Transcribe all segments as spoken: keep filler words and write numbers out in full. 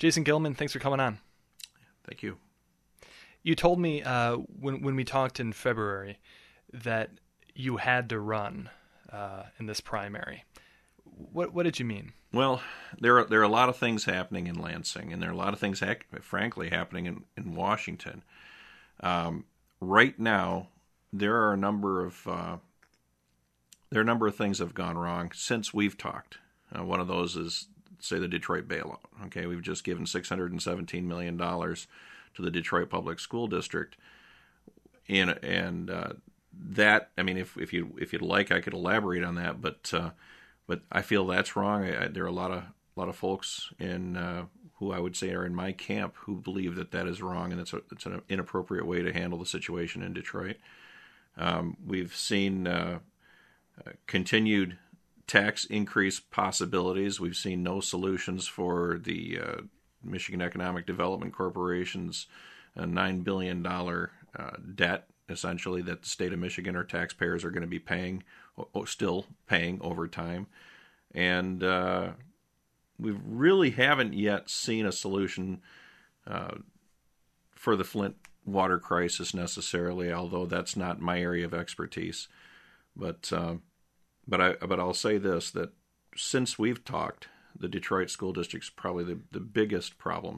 Jason Gilman, thanks for coming on. Thank you. You told me uh, when when we talked in February that you had to run uh, in this primary. What what did you mean? Well, there are there are a lot of things happening in Lansing, and there are a lot of things, ha- frankly, happening in in Washington. Um, right now, there are a number of uh, there are a number of things that have gone wrong since we've talked. Uh, one of those is, say, the Detroit bailout. Okay, we've just given six hundred seventeen million dollars to the Detroit Public School District, and and uh, that I mean, if if you if you'd like, I could elaborate on that, but uh, but I feel that's wrong. I, I, there are a lot of a lot of folks in uh, who I would say are in my camp who believe that that is wrong, and it's a, it's an inappropriate way to handle the situation in Detroit. Um, we've seen uh, uh, continued tax increase possibilities. We've seen no solutions for the uh, Michigan Economic Development Corporation's uh, nine billion dollars uh, debt, essentially, that the state of Michigan or taxpayers are going to be paying, or still paying over time. And uh, we really haven't yet seen a solution uh, for the Flint water crisis necessarily, although that's not my area of expertise. But uh, but I but I'll say this, that since we've talked, the Detroit School District's probably the, the biggest problem.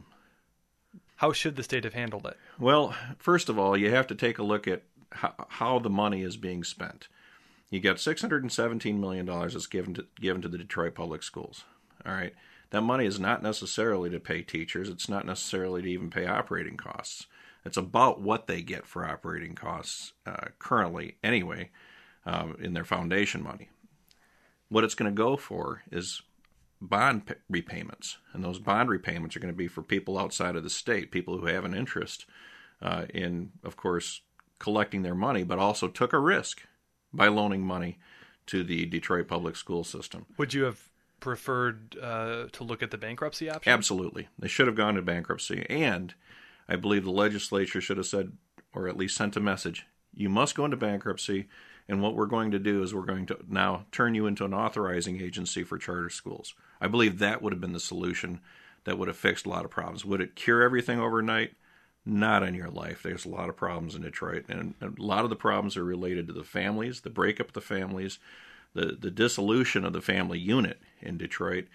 How should the state have handled it? Well, first of all, you have to take a look at how, how the money is being spent. You got six hundred seventeen million dollars that's given to, given to the Detroit Public Schools. All right. That money is not necessarily to pay teachers. It's not necessarily to even pay operating costs. It's about what they get for operating costs uh, currently anyway um, in their foundation money. What it's going to go for is bond p- repayments, and those bond repayments are going to be for people outside of the state, people who have an interest uh, in, of course, collecting their money, but also took a risk by loaning money to the Detroit public school system. Would you have preferred uh, to look at the bankruptcy option? Absolutely. They should have gone to bankruptcy, and I believe the legislature should have said, or at least sent a message, you must go into bankruptcy, and what we're going to do is we're going to now turn you into an authorizing agency for charter schools. I believe that would have been the solution that would have fixed a lot of problems. Would it cure everything overnight? Not in your life. There's a lot of problems in Detroit, and a lot of the problems are related to the families, the breakup of the families, the, the dissolution of the family unit in Detroit.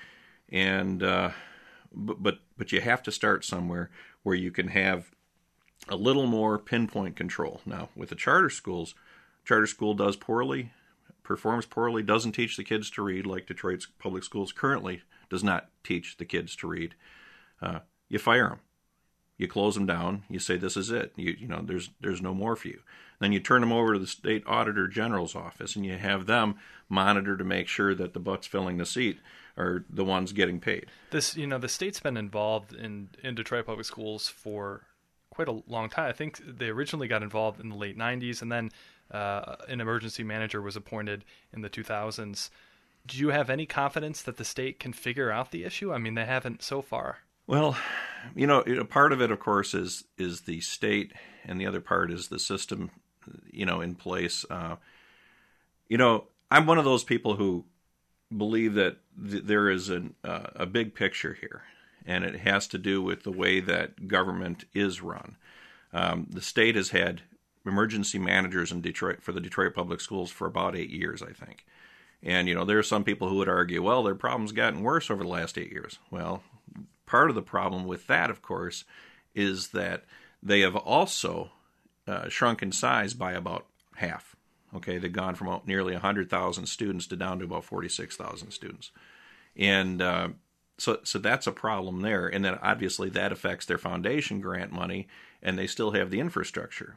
And uh, but, but but you have to start somewhere where you can have a little more pinpoint control. Now, with the charter schools, charter school does poorly, performs poorly, doesn't teach the kids to read like Detroit's public schools currently does not teach the kids to read. Uh, you fire them. You close them down. You say, this is it. You, you know, there's there's no more for you. Then you turn them over to the state auditor general's office, and you have them monitor to make sure that the butts filling the seat are the ones getting paid. This, you know, the state's been involved in, in Detroit public schools for quite a long time. I think they originally got involved in the late nineties, and then uh, an emergency manager was appointed in the two thousands. Do you have any confidence that the state can figure out the issue? I mean, they haven't so far. Well, you know, a part of it, of course, is is the state, and the other part is the system, you know, in place. Uh, you know, I'm one of those people who believe that th- there is an, uh, a big picture here, and it has to do with the way that government is run. Um, the state has had emergency managers in Detroit for the Detroit Public Schools for about eight years, I think. And, you know, there are some people who would argue, well, their problem's gotten worse over the last eight years. Well, part of the problem with that, of course, is that they have also uh, shrunk in size by about half. Okay, they've gone from nearly one hundred thousand students to down to about forty-six thousand students. And uh, so so that's a problem there. And then obviously that affects their foundation grant money, and they still have the infrastructure.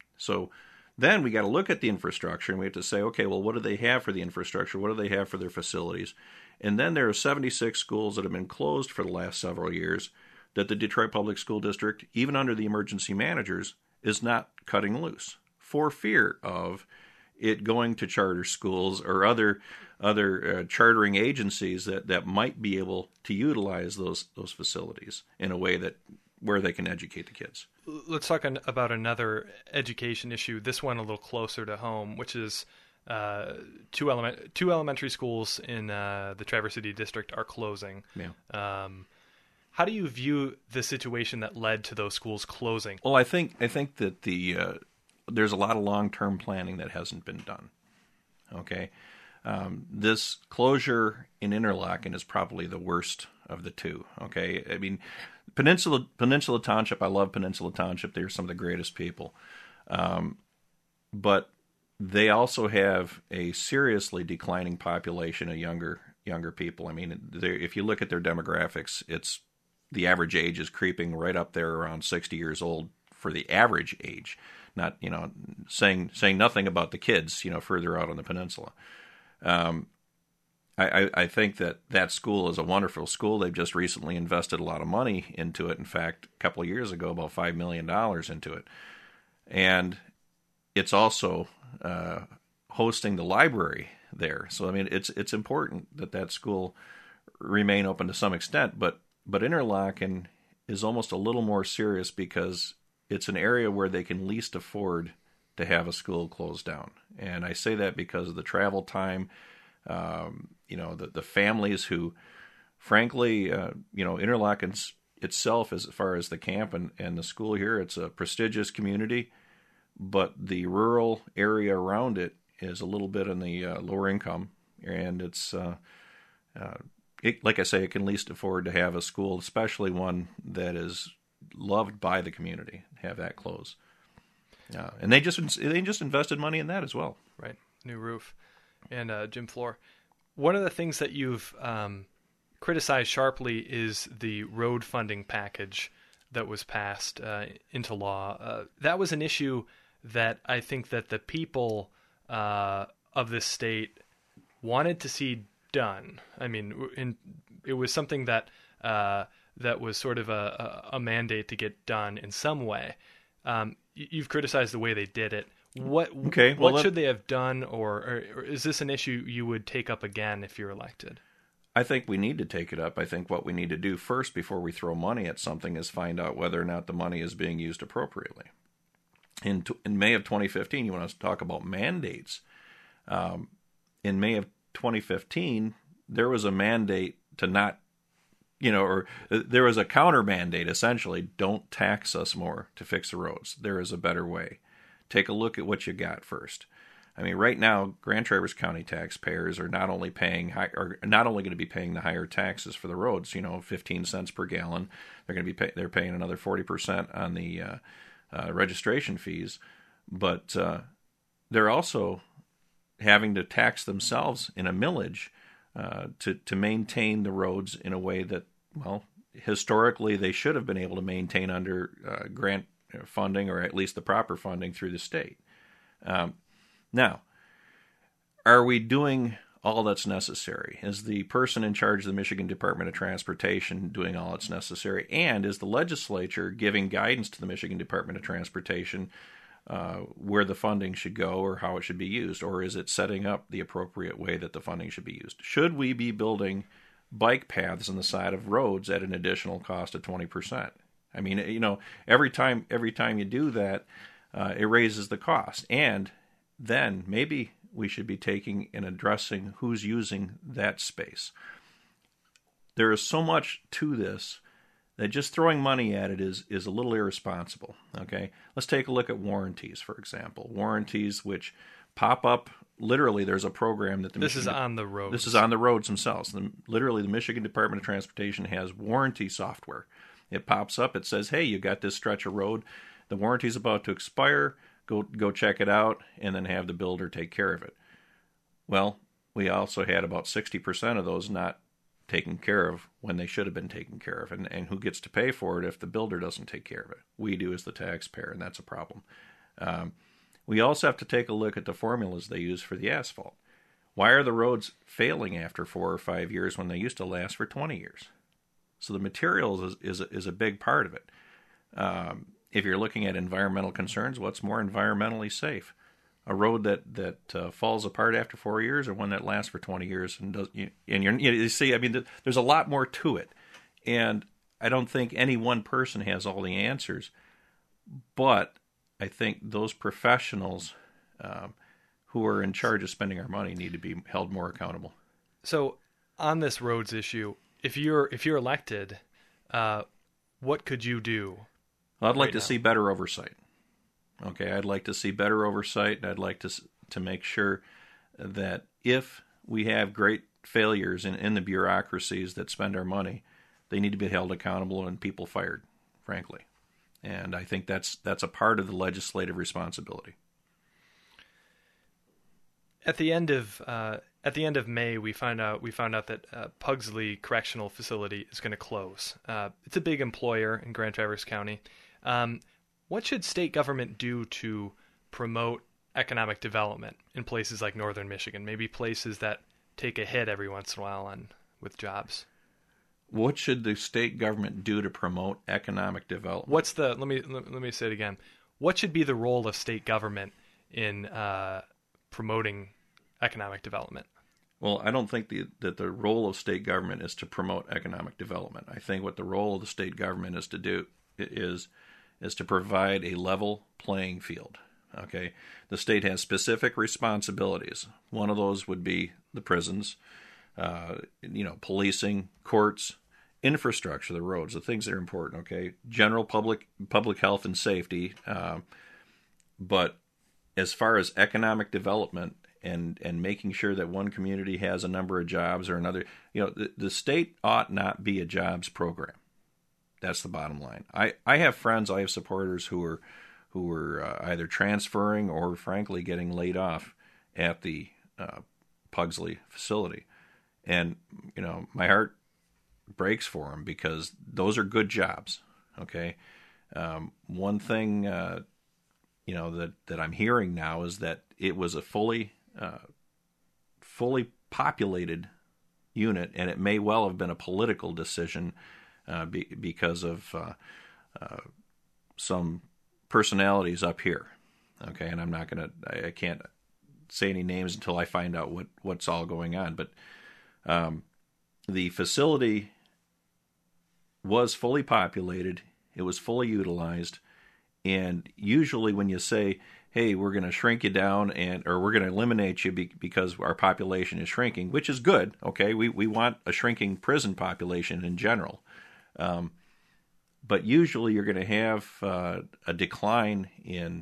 So then we got to look at the infrastructure, and we have to say, okay, well, what do they have for the infrastructure? What do they have for their facilities? And then there are seventy-six schools that have been closed for the last several years that the Detroit Public School District, even under the emergency managers, is not cutting loose for fear of it going to charter schools or other other uh, chartering agencies that, that might be able to utilize those those facilities in a way that where they can educate the kids. Let's talk an, about another education issue, this one a little closer to home, which is uh, two, element, two elementary schools in uh, the Traverse City District are closing. Yeah. Um, how do you view the situation that led to those schools closing? Well, I think I think that the uh, there's a lot of long-term planning that hasn't been done. Okay, um, this closure in Interlochen is probably the worst of the two. Okay, I mean, Peninsula Peninsula Township. I love Peninsula Township. They're some of the greatest people, um, but they also have a seriously declining population of younger younger people. I mean, if you look at their demographics, it's the average age is creeping right up there around sixty years old for the average age. Not, you know, saying saying nothing about the kids, you know, further out on the peninsula. Um, I, I, I think that that school is a wonderful school. They've just recently invested a lot of money into it. In fact, a couple of years ago, about five million dollars into it. And it's also uh, hosting the library there. So, I mean, it's it's important that that school remain open to some extent. But, but Interlochen is almost a little more serious because it's an area where they can least afford to have a school closed down. And I say that because of the travel time, um, you know, the, the families who, frankly, uh, you know, Interlochen itself, as far as the camp and, and the school here, it's a prestigious community, but the rural area around it is a little bit in the uh, lower income. And it's, uh, uh, it, like I say, it can least afford to have a school, especially one that is loved by the community, have that close. Uh, and they just they just invested money in that as well. Right, new roof. And uh, Jim Floor, one of the things that you've um, criticized sharply is the road funding package that was passed uh, into law. Uh, that was an issue that I think that the people uh, of this state wanted to see done. I mean, in, it was something that uh, that was sort of a, a, a mandate to get done in some way. Um, you've criticized the way they did it. What okay, well, what let, should they have done, or, or, or is this an issue you would take up again if you're elected? I think we need to take it up. I think what we need to do first before we throw money at something is find out whether or not the money is being used appropriately. In, in May of twenty fifteen, you want to talk about mandates. Um, in May of twenty fifteen, there was a mandate to not, you know, or there was a counter mandate, essentially, don't tax us more to fix the roads. There is a better way. Take a look at what you got first. I mean, right now, Grand Traverse County taxpayers are not only paying high, are not only going to be paying the higher taxes for the roads, you know, fifteen cents per gallon. They're going to be pay, they're paying another forty percent on the uh, uh, registration fees, but uh, they're also having to tax themselves in a millage uh, to to maintain the roads in a way that, well, historically they should have been able to maintain under uh, grant funding, or at least the proper funding through the state. Um, now, are we doing all that's necessary? Is the person in charge of the Michigan Department of Transportation doing all that's necessary? And is the legislature giving guidance to the Michigan Department of Transportation uh, where the funding should go or how it should be used? Or is it setting up the appropriate way that the funding should be used? Should we be building bike paths on the side of roads at an additional cost of twenty percent? I mean, you know, every time every time you do that, uh, it raises the cost. And then maybe we should be taking and addressing who's using that space. There is so much to this that just throwing money at it is, is a little irresponsible. Okay, let's take a look at warranties, for example. Warranties which pop up. Literally, there's a program that the this Michigan, is on the roads. This is on the roads themselves. The, literally, the Michigan Department of Transportation has warranty software. It pops up. It says, "Hey, you got this stretch of road. The warranty's about to expire. Go go check it out, and then have the builder take care of it." Well, we also had about sixty percent of those not taken care of when they should have been taken care of. And, and who gets to pay for it if the builder doesn't take care of it? We do as the taxpayer, and that's a problem. Um, we also have to take a look at the formulas they use for the asphalt. Why are the roads failing after four or five years when they used to last for twenty years? So the materials is, is, a, is a big part of it. Um, if you're looking at environmental concerns, what's more environmentally safe? A road that that uh, falls apart after four years, or one that lasts for twenty years and does? You, and you're, you see, I mean, there's a lot more to it, and I don't think any one person has all the answers. But I think those professionals um, who are in charge of spending our money need to be held more accountable. So, on this roads issue, if you're if you're elected, uh, what could you do? I'd like right to now? see better oversight. Okay, I'd like to see better oversight. I'd like to to make sure that if we have great failures in, in the bureaucracies that spend our money, they need to be held accountable and people fired, frankly. And I think that's that's a part of the legislative responsibility. At the end of uh, at the end of May, we found out we found out that uh, Pugsley Correctional Facility is going to close. Uh, it's a big employer in Grand Traverse County. Um, what should state government do to promote economic development in places like northern Michigan? Maybe places that take a hit every once in a while on with jobs. What should the state government do to promote economic development? What's the let me let, let me say it again. What should be the role of state government in uh, promoting economic development? Well, I don't think the, that the role of state government is to promote economic development. I think what the role of the state government is to do is is to provide a level playing field. Okay, the state has specific responsibilities. One of those would be the prisons, uh, you know, policing, courts, infrastructure, the roads, the things that are important. Okay, general public public health and safety. Uh, but as far as economic development and and making sure that one community has a number of jobs or another, you know, the, the state ought not be a jobs program. That's the bottom line. I, I have friends, I have supporters who are who are uh, either transferring or, frankly, getting laid off at the uh, Pugsley facility, and you know my heart breaks for them because those are good jobs. Okay, um, one thing uh, you know that, that I'm hearing now is that it was a fully uh, fully populated unit, and it may well have been a political decision. Uh, be, because of uh, uh, some personalities up here, okay, and I'm not gonna, I, I can't say any names until I find out what, what's all going on. But um, the facility was fully populated, it was fully utilized, and usually when you say, "Hey, we're going to shrink you down," and or we're going to eliminate you be, because our population is shrinking, which is good, okay, we we want a shrinking prison population in general. Um, but usually you're going to have uh, a decline in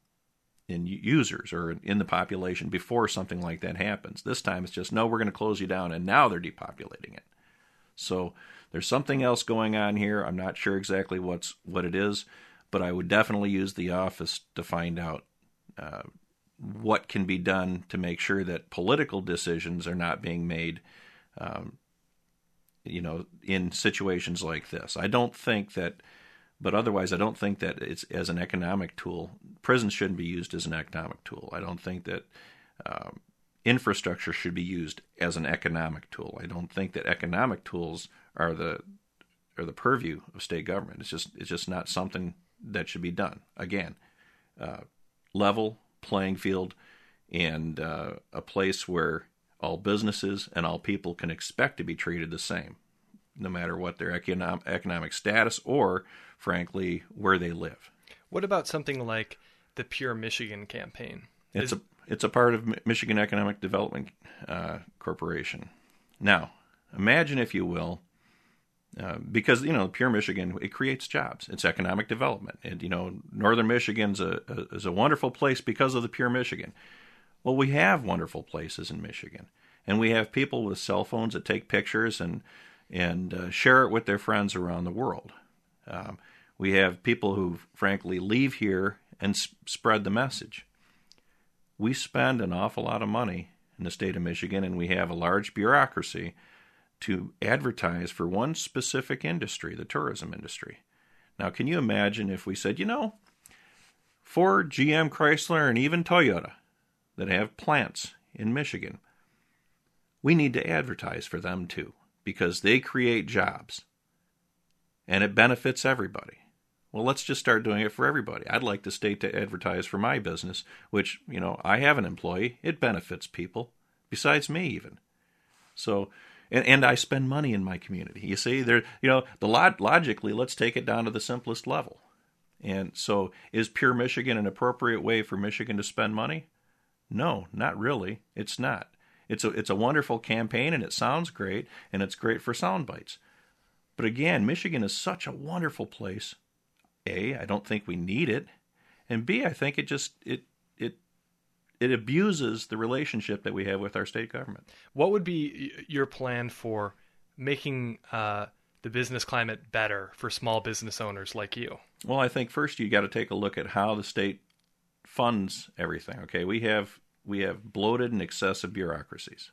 in users or in the population before something like that happens. This time it's just, no, we're going to close you down, and now they're depopulating it. So there's something else going on here. I'm not sure exactly what's what it is, but I would definitely use the office to find out uh, what can be done to make sure that political decisions are not being made um, you know, in situations like this. I don't think that, but otherwise I don't think that it's as an economic tool. Prisons shouldn't be used as an economic tool. I don't think that um, infrastructure should be used as an economic tool. I don't think that economic tools are the are the purview of state government. It's just it's just not something that should be done. Again, uh, level playing field and uh, a place where all businesses and all people can expect to be treated the same, no matter what their economic, economic status or, frankly, where they live. What about something like the Pure Michigan campaign? It's Is... a it's a part of Michigan Economic Development uh, Corporation. Now, imagine, if you will, uh, because you know Pure Michigan, it creates jobs. It's economic development, and you know Northern Michigan's a, a is a wonderful place because of the Pure Michigan. Well, we have wonderful places in Michigan, and we have people with cell phones that take pictures and and uh, share it with their friends around the world. Um, we have people who, frankly, leave here and sp- spread the message. We spend an awful lot of money in the state of Michigan, and we have a large bureaucracy to advertise for one specific industry, the tourism industry. Now, can you imagine if we said, you know, Ford, G M, Chrysler, and even Toyota that have plants in Michigan, we need to advertise for them too, because they create jobs and it benefits everybody. Well, let's just start doing it for everybody. I'd like the state to advertise for my business, which, you know, I have an employee. It benefits people, besides me even. So, and, and I spend money in my community. You see, there, you know, the log- logically, let's take it down to the simplest level. And so, is Pure Michigan an appropriate way for Michigan to spend money? No, not really. It's not. It's a it's a wonderful campaign, and it sounds great, and it's great for sound bites. But again, Michigan is such a wonderful place. A, I don't think we need it, and B, I think it just it it it abuses the relationship that we have with our state government. What would be your plan for making uh, the business climate better for small business owners like you? Well, I think first you got to take a look at how the state funds everything. Okay, we have we have bloated and excessive bureaucracies.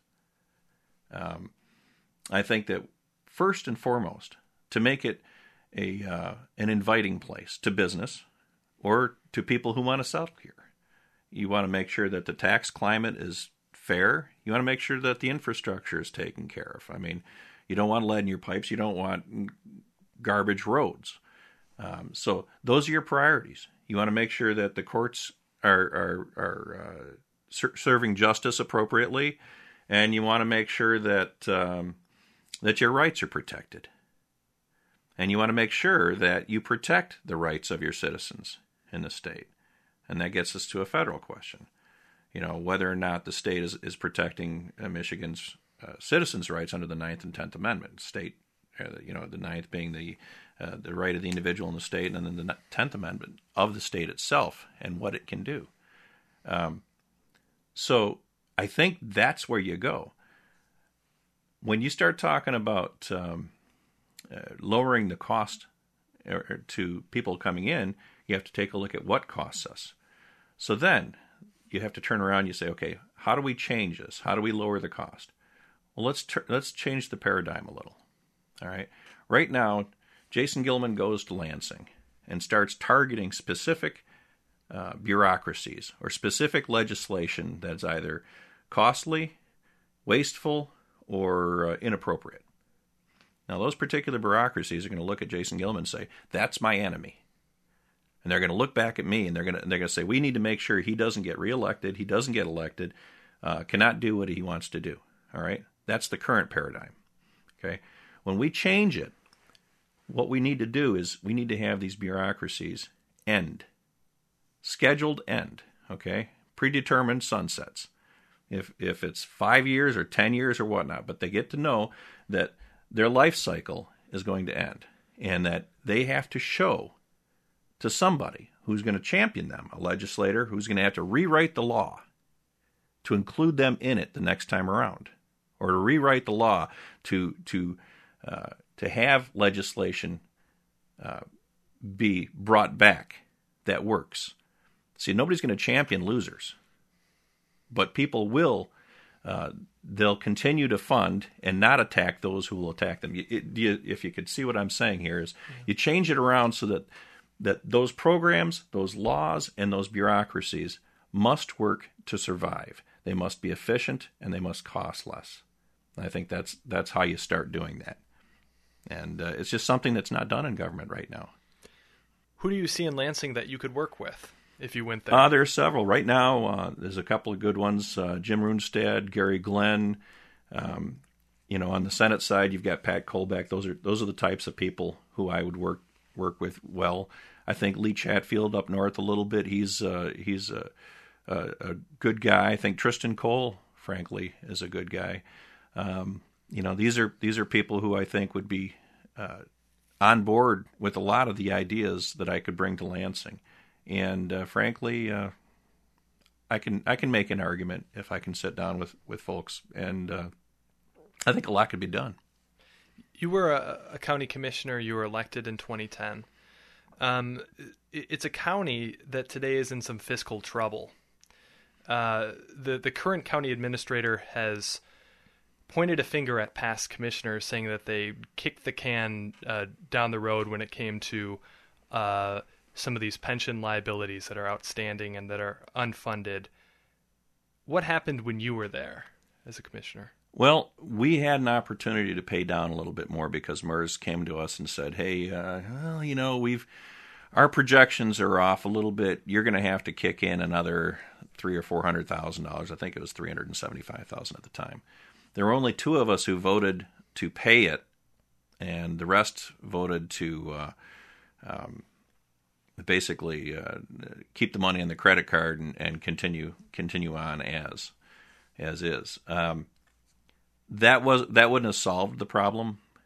Um, I think that first and foremost, to make it a uh, an inviting place to business or to people who want to settle here, you want to make sure that the tax climate is fair. You want to make sure that the infrastructure is taken care of. I mean, you don't want lead in your pipes. You don't want garbage roads. Um, so those are your priorities. You want to make sure that the courts are are, are uh, ser- serving justice appropriately, and you want to make sure that um, that your rights are protected. And you want to make sure that you protect the rights of your citizens in the state. And that gets us to a federal question. You know, whether or not the state is, is protecting uh, Michigan's uh, citizens' rights under the Ninth and Tenth Amendment. State, uh, you know, the Ninth being the uh, the right of the individual in the state, and then the Tenth Amendment of the state itself and what it can do. Um, so I think that's where you go. When you start talking about um, Uh, lowering the cost er, to people coming in, you have to take a look at what costs us. So then you have to turn around and you say, okay, how do we change this? How do we lower the cost? Well, let's tur- let's change the paradigm a little. All right. Right now, Jason Gilman goes to Lansing and starts targeting specific uh, bureaucracies or specific legislation that's either costly, wasteful, or uh, inappropriate. Now, those particular bureaucracies are going to look at Jason Gilman and say, that's my enemy. And they're going to look back at me and they're going to, they're going to say, we need to make sure he doesn't get reelected, he doesn't get elected, uh, cannot do what he wants to do. All right? That's the current paradigm. Okay? When we change it, what we need to do is we need to have these bureaucracies end. Scheduled end. Okay? Predetermined sunsets. If, if it's five years or ten years or whatnot, but they get to know that their life cycle is going to end, and that they have to show to somebody who's going to champion them, a legislator who's going to have to rewrite the law to include them in it the next time around, or to rewrite the law to to uh, to have legislation uh, be brought back that works. See, nobody's going to champion losers, but people will. Uh, they'll continue to fund and not attack those who will attack them. It, it, you, if you could see what I'm saying here is, mm-hmm. you change it around so that that those programs, those laws, and those bureaucracies must work to survive. They must be efficient and they must cost less. And I think that's that's how you start doing that. And uh, it's just something that's not done in government right now. Who do you see in Lansing that you could work with if you went there? Uh, there are several. Right now, uh, there's a couple of good ones. Uh, Jim Runestad, Gary Glenn. Um, you know, on the Senate side, you've got Pat Colbeck. Those are those are the types of people who I would work work with well. I think Lee Chatfield up north a little bit. He's uh, he's a, a, a good guy. I think Tristan Cole, frankly, is a good guy. Um, you know, these are these are people who I think would be uh, on board with a lot of the ideas that I could bring to Lansing. And uh, frankly, uh, I can I can make an argument if I can sit down with, with folks, and uh, I think a lot could be done. You were a, a county commissioner. You were elected in twenty ten. Um, it, it's a county that today is in some fiscal trouble. Uh, the the current county administrator has pointed a finger at past commissioners, saying that they kicked the can uh, down the road when it came to uh, some of these pension liabilities that are outstanding and that are unfunded. What happened when you were there as a commissioner? Well, we had an opportunity to pay down a little bit more because MERS came to us and said, "Hey, uh, well, you know, we've our projections are off a little bit. You're going to have to kick in another three or four hundred thousand dollars. I think it was three hundred and seventy-five thousand at the time. There were only two of us who voted to pay it, and the rest voted to uh, um, basically uh, keep the money on the credit card and, and continue continue on as as is." Um, That was that wouldn't have solved the problem.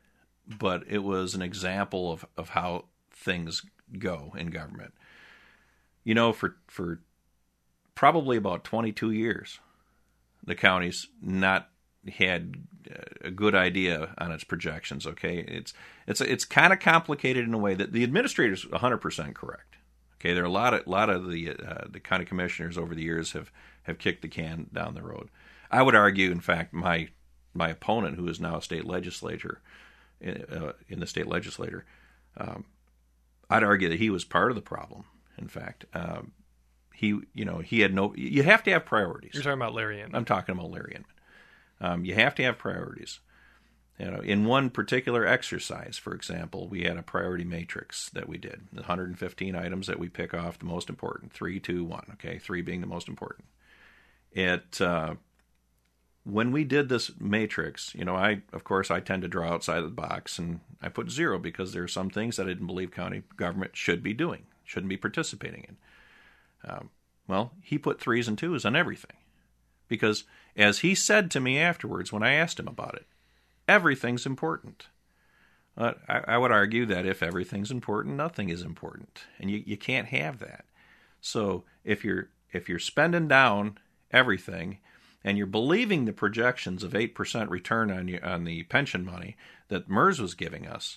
but it was an example of, of how things go in government. You know, for for probably about twenty-two years, the county's not had a good idea on its projections. Okay, it's it's it's kind of complicated in a way that the administrator's one hundred percent correct. Okay, there are a lot of lot of the uh, the county commissioners over the years have, have kicked the can down the road. I would argue, in fact, my my opponent, who is now a state legislator uh, in the state legislature, um, I'd argue that he was part of the problem. In fact, um, he you know he had no. You have to have priorities. You're talking about Larry Inman. I'm talking about Larry Inman. Um, you have to have priorities. You know, in one particular exercise, for example, we had a priority matrix that we did. The one hundred fifteen items that we pick off, the most important. Three, two, one. Okay, three being the most important. It uh, when we did this matrix, you know, I of course I tend to draw outside of the box, and I put zero because there are some things that I didn't believe county government should be doing, shouldn't be participating in. Um, well, he put threes and twos on everything, because as he said to me afterwards when I asked him about it, everything's important. Uh, I, I would argue that if everything's important, nothing is important, and you, you can't have that. So if you're if you're spending down everything, and you're believing the projections of eight percent return on you, on the pension money that MERS was giving us,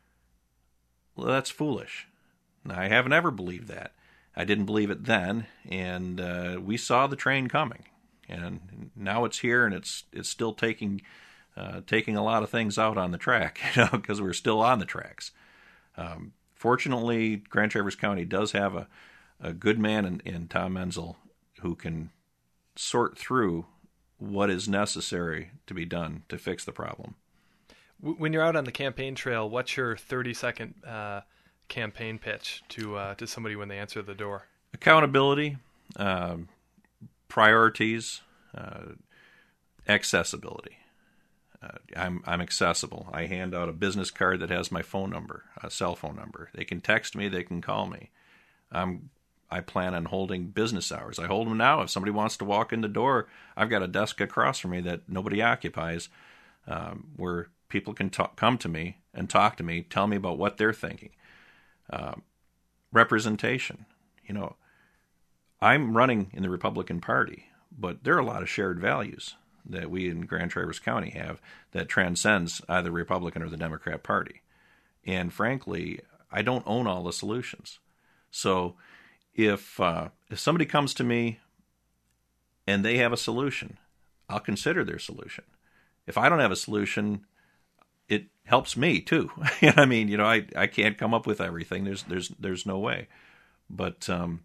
well, that's foolish. Now, I haven't ever believed that. I didn't believe it then, and uh, we saw the train coming, and now it's here, and it's it's still taking. Uh, taking a lot of things out on the track, you know, because we're still on the tracks. Um, fortunately, Grand Traverse County does have a, a good man in, in Tom Menzel who can sort through what is necessary to be done to fix the problem. When you're out on the campaign trail, what's your thirty-second uh, campaign pitch to uh, to somebody when they answer the door? Accountability, um, priorities, uh, accessibility. Uh, I'm I'm accessible. I hand out a business card that has my phone number, a cell phone number. They can text me. They can call me. I'm I plan on holding business hours. I hold them now. If somebody wants to walk in the door, I've got a desk across from me that nobody occupies, um, where people can talk, come to me and talk to me, tell me about what they're thinking. Um, representation. You know, I'm running in the Republican Party, but there are a lot of shared values that we in Grand Traverse County have that transcends either the Republican or the Democrat Party. And frankly, I don't own all the solutions. So if uh, if somebody comes to me and they have a solution, I'll consider their solution. If I don't have a solution, it helps me too. I mean, you know, I, I can't come up with everything. There's there's there's no way. But um,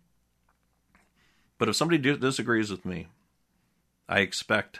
but if somebody disagrees with me, I expect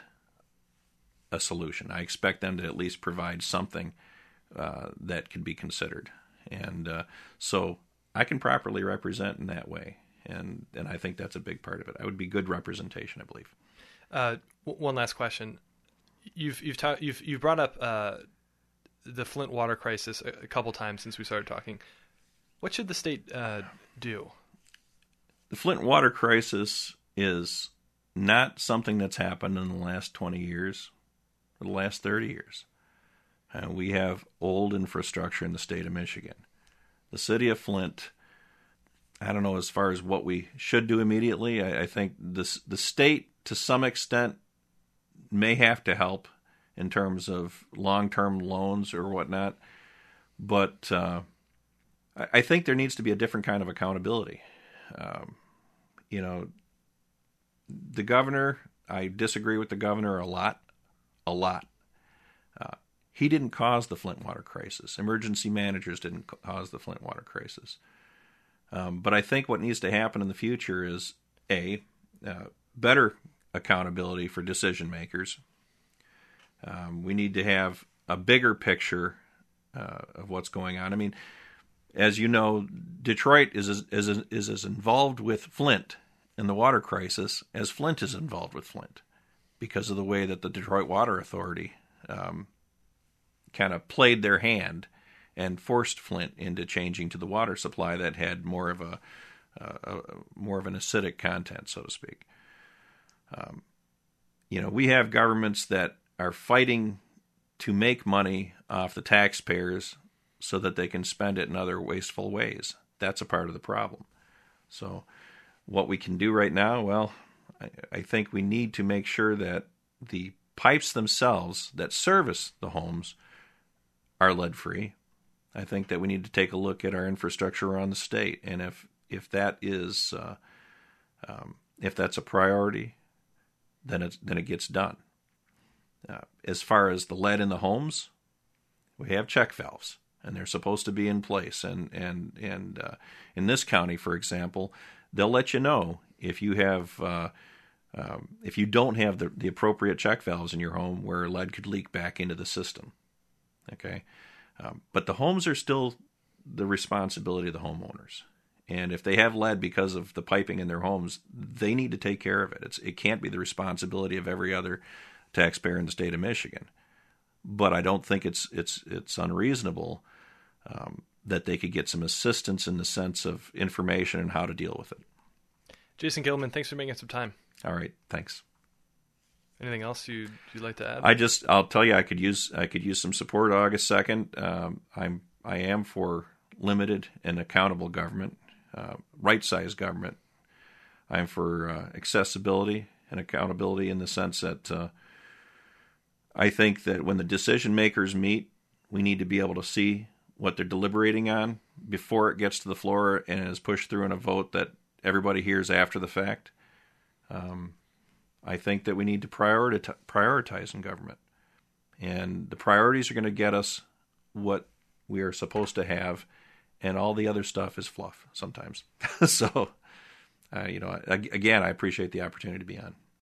a solution. I expect them to at least provide something uh, that can be considered, and uh, so I can properly represent in that way, and and I think that's a big part of it. I would be good representation, I believe. Uh, one last question: You've you've ta- you've you've brought up uh, the Flint water crisis a, a couple times since we started talking. What should the state uh, do? The Flint water crisis is not something that's happened in the last twenty years. The last thirty years. Uh, we have old infrastructure in the state of Michigan. The city of Flint, I don't know as far as what we should do immediately. I, I think this, the state, to some extent, may have to help in terms of long-term loans or whatnot. But uh, I, I think there needs to be a different kind of accountability. Um, you know, the governor, I disagree with the governor a lot. A lot. Uh, he didn't cause the Flint water crisis. Emergency managers didn't cause the Flint water crisis. Um, but I think what needs to happen in the future is, A, uh, better accountability for decision makers. Um, we need to have a bigger picture uh, of what's going on. I mean, as you know, Detroit is as, is, is as involved with Flint in the water crisis as Flint is involved with Flint, because of the way that the Detroit Water Authority um, kind of played their hand and forced Flint into changing to the water supply that had more of a, uh, a more of an acidic content, so to speak. Um, you know, we have governments that are fighting to make money off the taxpayers so that they can spend it in other wasteful ways. That's a part of the problem. So what we can do right now, well, I, I think we need to make sure that the pipes themselves that service the homes are lead-free. I think that we need to take a look at our infrastructure around the state, and if if that is uh, um, if that's a priority, then it then it gets done. Uh, as far as the lead in the homes, we have check valves, and they're supposed to be in place. And and and uh, in this county, for example, they'll let you know if you have uh, um, if you don't have the, the appropriate check valves in your home where lead could leak back into the system. Okay, um, but the homes are still the responsibility of the homeowners. And if they have lead because of the piping in their homes, they need to take care of it. It's, it can't be the responsibility of every other taxpayer in the state of Michigan. But I don't think it's it's it's unreasonable um, that they could get some assistance in the sense of information and how to deal with it. Jason Gilman, thanks for making some time. All right, thanks. Anything else you'd, you'd like to add? I just I'll tell you I could use I could use some support August second. Um, I'm I am for limited and accountable government. Uh, right-sized government. I'm for uh, accessibility and accountability in the sense that uh, I think that when the decision makers meet, we need to be able to see what they're deliberating on before it gets to the floor and is pushed through in a vote that everybody hears after the fact. Um, I think that we need to prioritize, prioritize in government. And the priorities are going to get us what we are supposed to have, and all the other stuff is fluff sometimes. so, uh, you know, again, I appreciate the opportunity to be on.